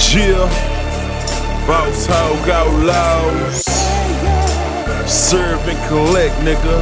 Yeah, Boss Hog Outlaws. Serve and collect, nigga.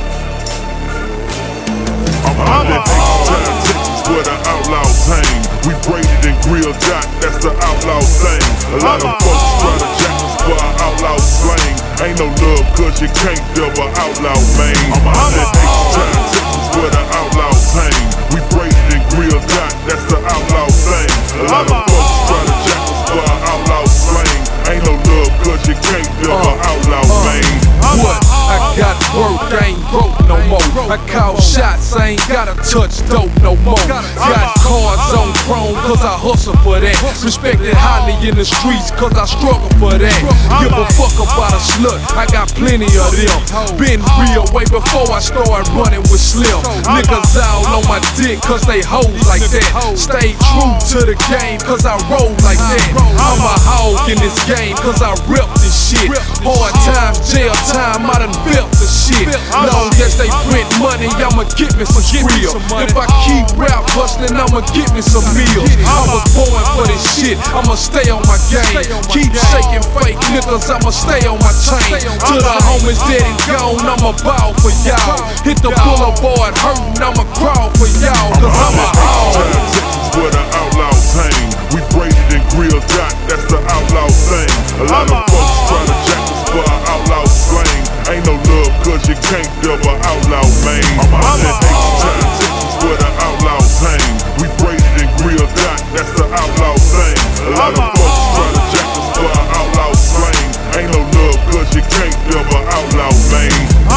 I'm out at H-Town, Texas, where the outlaws hang. We braided and grilled dot, that's the outlaw thing. A lot of folks try to jack us for our outlaw slang. Ain't no love cause you can't double outlaw, man. I'm out at H-Town, Texas, where the outlaws hang. We braided and grilled dot, that's the outlaw thing. A lot of folks try to jack us for our outlaw slang. Ain't no love cause you can't double outlaw, man. What? I got work, I ain't broke no more. I call shots, I ain't gotta touch dope no more. Got cars on chrome cause I hustle for that. Respected highly in the streets cause I struggle for that. Give a fuck about a slut, I got plenty of them. Been real way before I started running with Slim. Niggas all on my dick cause they hoes like that. Stay true to the game cause I roll like that. I'm a hog in this game cause I rep this shit. Hard times, jail time, I done felt the shit. Long as they print money, I'ma get me some real. If I keep rap hustling, I'ma get me some meals. I was born for this shit, I'ma stay on my game. Keep shaking fake niggas, I'ma stay on my chain. To the homies dead and gone, I'ma bow for y'all. Hit the boulevard hurtin', I'ma crawl for y'all. Cause I'm a hog. Texas, where the outlaws hang. We braided and grilled dot, that's the outlaw thing. A lot of folks try to jack us for our outlaw slang. Ain't no love cause you can't double outlaw, man. I'm out at H-Town, Texas, where the outlaws hang. We braided and grilled dot, that's the outlaw thing. A lot of folks try to jack us for our outlaw slang. Ain't no love cause you can't double outlaw, man.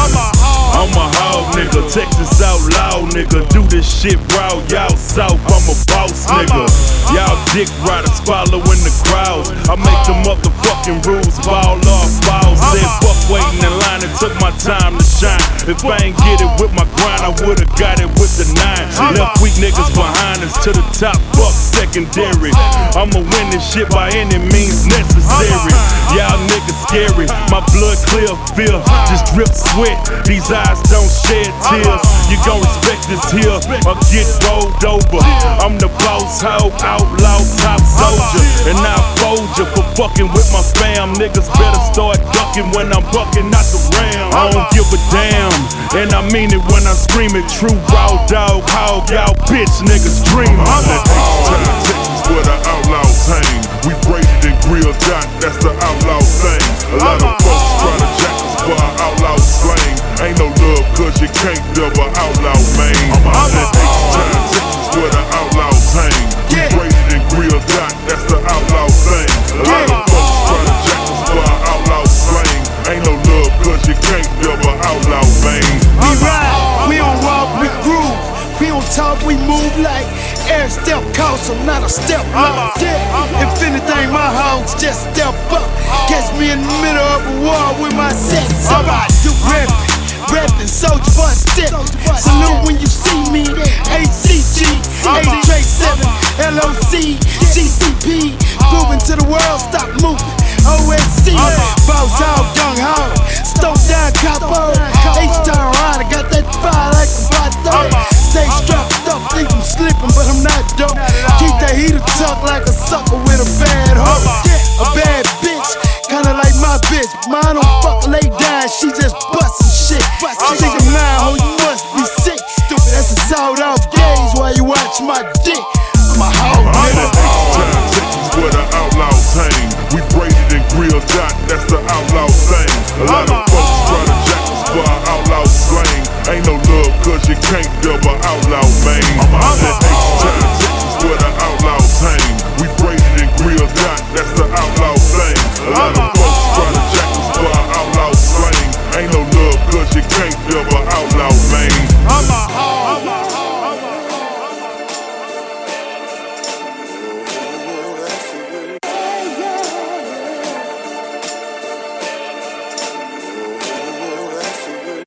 I'm a hog nigga, Texas outlaw nigga. Do this shit raw, y'all south, I'm a boss nigga. Y'all dick riders following the crowds. I make the motherfucking rules, ball off balls. Said fuck waiting in line and took my time to shine. If I ain't get it with my grind, I would've got it with the 9. Left weak niggas behind us to the top, fuck secondary. I'ma win this shit by any means necessary. Y'all niggas scary, my blood clear, feel, just drip sweat. These eyes don't shed tears. You gon' respect this here or get rolled over. I'm the boss hog, outlaw, top soldier, and I fold you for fucking with my fam. Niggas better start ducking when I'm bucking out the ram. I don't give a damn, and I mean it when I scream it. True raw dog, hog, y'all bitch niggas dream. I'm at H-Town, Texas, where the outlaws hang. We braided and grilled dot, that's the outlaw thing. A lot of folks try to jack us for our outlaw slang. Ain't no love cause you can't double outlaw, man. I'm out at H-Town, Texas, where the outlaws hang. We braided and grilled dot, that's the outlaw thing. A lot of folks try to jack us for our outlaw slang. Ain't no love cause you can't double outlaw, man. We ride, we don't walk, we groove. We don't talk, we move like every step costs, so not a step lost. If anything, my hogs just step up. Catch me in the middle of a war with my sets. Somebody do rapping, soldier for a step. Salute when you see me. ACG, 8-7, LOC, GCP. Moving to the world, stop moving. OSC, boss hog, gung ho. Stoked down, capo. H-Town rider, got that fire like a bot. Stay strapped up, think I'm slipping, but I'm not dope. Keep that heater tucked like a sucker with a bad hoe. A bad bitch, kinda like my bitch. Mine don't fuck lay down, she just bustin' shit. She think I'm mine, ho, you must be sick. That's a sold off gaze while you watch my dick. I'm a hoe, nigga. H-Town, Texas, where the outlaws hang. We braided and grilled dot, that's the outlaw thing. A lot of folks try to jack us for our outlaw slang. Ain't no love cause you can't double outlaw, man. I'm out at H-Town, Texas, where the outlaws hang. We braided and grilled dot, that's the outlaw thing. A lot of folks try to jack us for our outlaw slang. Ain't no love cause you can't double outlaw, man.